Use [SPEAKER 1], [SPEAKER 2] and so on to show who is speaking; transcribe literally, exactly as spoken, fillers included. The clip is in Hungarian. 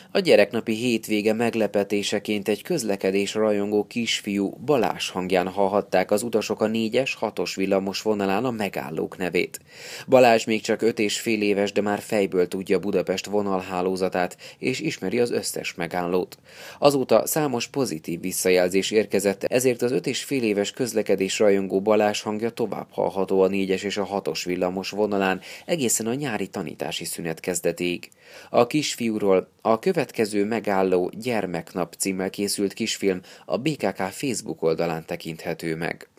[SPEAKER 1] A gyereknapi hétvége meglepetéseként egy közlekedés rajongó kisfiú Balázs hangján hallhatták az utasok a négyes, hatos villamos vonalán a megállók nevét. Balázs még csak öt és fél éves, de már fejből tudja Budapest vonalhálózatát, és ismeri az összes megállót. Azóta számos pozitív visszajelzés érkezett, ezért az öt és fél éves közlekedés rajongó Balázs hangja tovább hallható a négyes és a hatos villamos vonalán, egészen a nyári tanítási szünet kezdetéig. A kisfiúról a következő megálló Gyermeknap címmel készült kisfilm a bé ká ká Facebook oldalán tekinthető meg.